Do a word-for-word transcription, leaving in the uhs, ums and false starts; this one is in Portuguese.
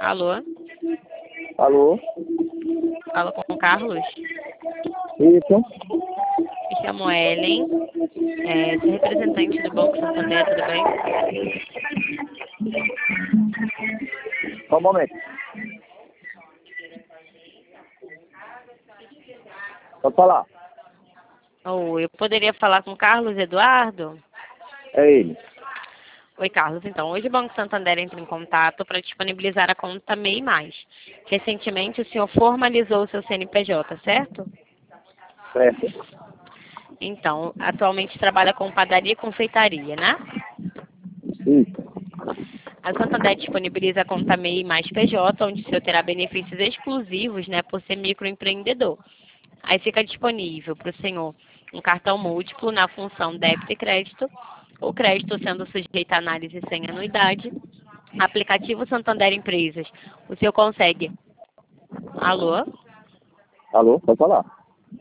Alô? Alô? Fala com o Carlos? Isso? Me chamo Ellen, é, sou representante do Banco Santander, tudo bem? Só um momento. Pode falar. Ou eu poderia falar com o Carlos Eduardo? É ele. Oi, Carlos. Então, hoje o Banco Santander entra em contato para disponibilizar a conta M E I mais. Recentemente, o senhor formalizou o seu C N P J, certo? Certo. Então, atualmente trabalha com padaria e confeitaria, né? Isso. A Santander disponibiliza a conta M E I mais P J, onde o senhor terá benefícios exclusivos, né, por ser microempreendedor. Aí fica disponível para o senhor um cartão múltiplo na função débito e crédito, o crédito sendo sujeito a análise sem anuidade. Aplicativo Santander Empresas, o senhor consegue. Alô? Alô? Pode falar.